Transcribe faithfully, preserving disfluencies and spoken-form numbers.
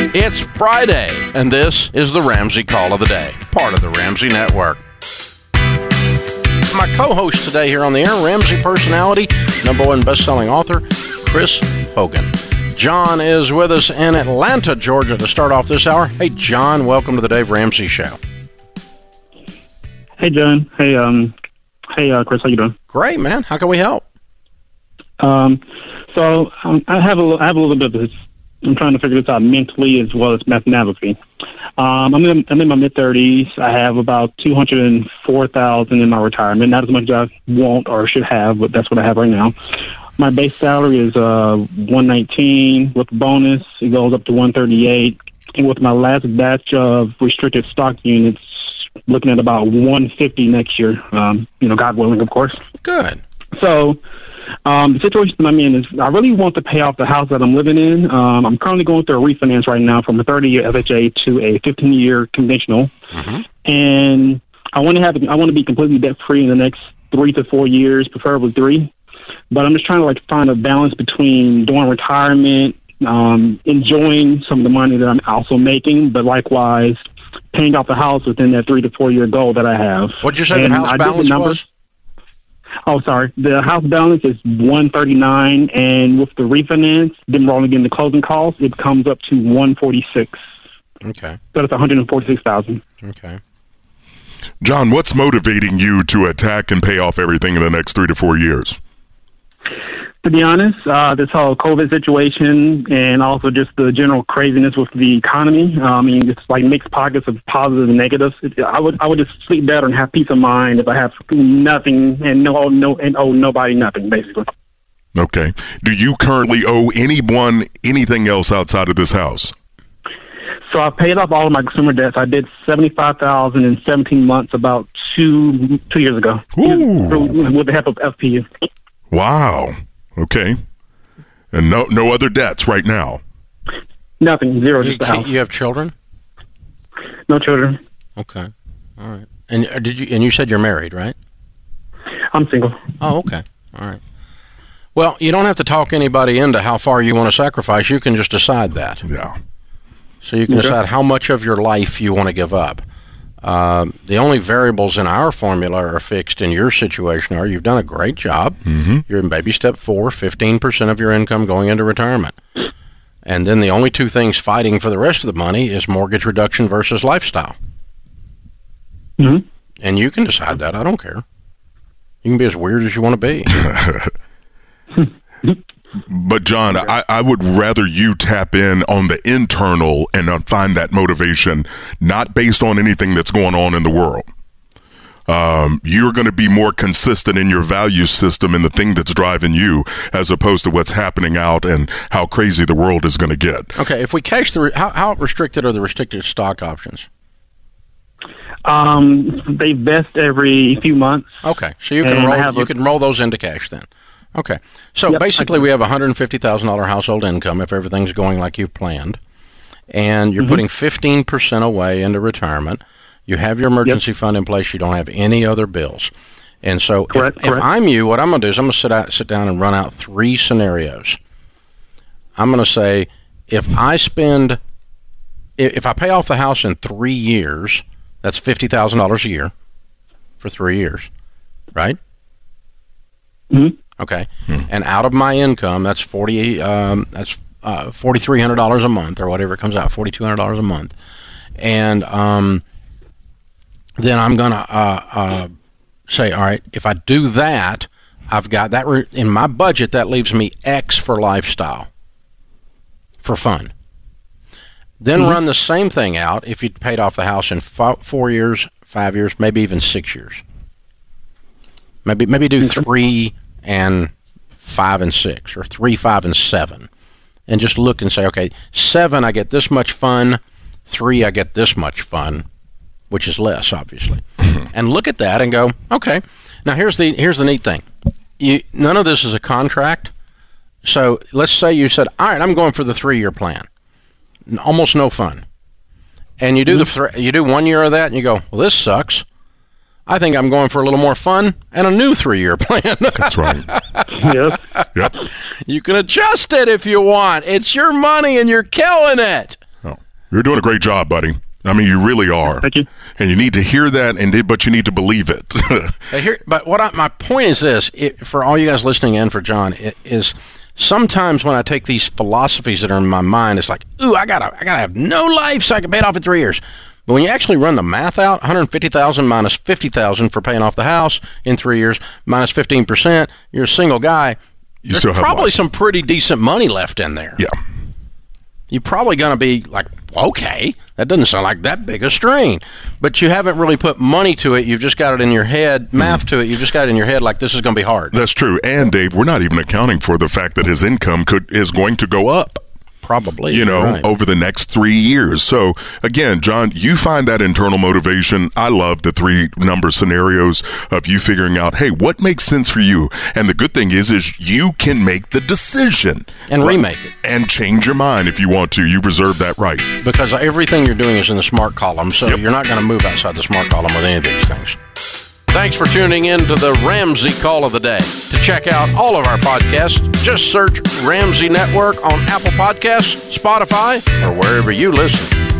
It's Friday, and this is the Ramsey Call of the Day, part of the Ramsey Network. My co-host today here on the air, Ramsey personality, number one best-selling author, Chris Hogan. John is with us in Atlanta, Georgia, to start off this hour. Hey, John, welcome to the Dave Ramsey Show. Hey, John. Hey, um, hey, uh, Chris, how you doing? Great, man. How can we help? Um, so um, I have a little, I have a little bit of this. I'm trying to figure this out mentally as well as mathematically. Um, I'm in, I'm in my mid thirties. I have about two hundred four thousand in my retirement. Not as much as I want or should have, but that's what I have right now. My base salary is uh one nineteen with bonus. It goes up to one thirty-eight, and with my last batch of restricted stock units, looking at about one fifty next year. Um, you know, God willing, of course. Good. So. Um, the situation that I'm in is I really want to pay off the house that I'm living in. Um, I'm currently going through a refinance right now from a thirty-year F H A to a fifteen-year conventional, mm-hmm. and I want to have I want to be completely debt free in the next three to four years, preferably three. But I'm just trying to like find a balance between doing retirement, um, enjoying some of the money that I'm also making, but likewise paying off the house within that three to four year goal that I have. What'd you say and the house I balance the was? Oh, sorry. The house balance is one thirty-nine, and with the refinance, then rolling in the closing costs, it comes up to one forty-six. Okay. So that's one hundred forty-six thousand. Okay. John, what's motivating you to attack and pay off everything in the next three to four years? To be honest, uh, this whole COVID situation and also just the general craziness with the economy. Uh, I mean, it's like mixed pockets of positives and negatives. It, I would I would just sleep better and have peace of mind if I have nothing and no no and owe nobody nothing, basically. Okay. Do you currently owe anyone anything else outside of this house? So I paid off all of my consumer debts. I did seventy-five thousand in seventeen months about two two years ago. Ooh. With the help of F P U. Wow. Okay. And no no other debts right now? Nothing. Zero. You, just the house. You have children? No children. Okay. All right. And uh, did you? And you said you're married, right? I'm single. Oh, okay. All right. Well, you don't have to talk anybody into how far you want to sacrifice. You can just decide that. Yeah. So you can Okay. decide how much of your life you want to give up. Uh, the only variables in our formula are fixed in your situation are you've done a great job. Mm-hmm. You're in baby step four, fifteen percent of your income going into retirement. And then the only two things fighting for the rest of the money is mortgage reduction versus lifestyle. Mm-hmm. And you can decide that. I don't care. You can be as weird as you want to be. But, John, I, I would rather you tap in on the internal and uh, find that motivation, not based on anything that's going on in the world. Um, you're going to be more consistent in your value system and the thing that's driving you as opposed to what's happening out and how crazy the world is going to get. Okay, if we cash the, re- how, how restricted are the restricted stock options? Um, they vest every few months. Okay, so you can And I roll have you a- can roll those into cash then. Okay, so Yep, basically I- we have a one hundred fifty thousand dollars household income if everything's going like you've planned, and you're Mm-hmm. putting fifteen percent away into retirement. You have your emergency fund in place. You don't have any other bills. And so Correct, if, if correct. I'm you, what I'm going to do is I'm going to sit out, sit down and run out three scenarios. I'm going to say if I spend, if, if I pay off the house in three years, that's fifty thousand dollars a year for three years, right? Mm-hmm. Okay, hmm. And out of my income, that's forty. Um, that's uh, forty three hundred dollars a month, or whatever it comes out, forty two hundred dollars a month, and um, then I'm gonna uh, uh, say, all right, if I do that, I've got that re- in my budget. That leaves me X for lifestyle, for fun. Then mm-hmm. run the same thing out if you paid off the house in f- four years, five years, maybe even six years. Maybe maybe do three and five and six, or three, five, and seven, and just look and say, okay, seven, I get this much fun. Three, I get this much fun, which is less, obviously. And look at that and go, okay. Now here's the here's the neat thing. You, none of this is a contract. So let's say you said, all right, I'm going for the three-year plan. Almost no fun. And you do mm-hmm. the th- you do one year of that, and you go, well, this sucks. I think I'm going for a little more fun and a new three-year plan. That's right. Yes. Yep. You can adjust it if you want. It's your money and you're killing it. Oh. You're doing a great job, buddy. I mean, you really are. Thank you. And you need to hear that, and but you need to believe it. But, here, but what I, my point is this, it, for all you guys listening and for John, it, is sometimes when I take these philosophies that are in my mind, it's like, ooh, I gotta, I gotta have no life so I can pay it off in three years. But when you actually run the math out, one hundred fifty thousand dollars minus fifty thousand dollars for paying off the house in three years, minus fifteen percent, you're a single guy. You There's still have probably life. some pretty decent money left in there. Yeah. You're probably going to be like, okay, that doesn't sound like that big a strain. But you haven't really put money to it. You've just got it in your head, math to it. You've just got it in your head like this is going to be hard. That's true. And, Dave, we're not even accounting for the fact that his income could is going to go up. Probably. You know, right. over the next three years. So, again, John, you find that internal motivation. I love the three number scenarios of you figuring out, hey, what makes sense for you? And the good thing is, is you can make the decision. And remake it. And change your mind if you want to. You reserve that right. Because everything you're doing is in the smart column, so Yep. you're not going to move outside the smart column with any of these things. Thanks for tuning in to the Ramsey Call of the Day. To check out all of our podcasts, just search Ramsey Network on Apple Podcasts, Spotify, or wherever you listen.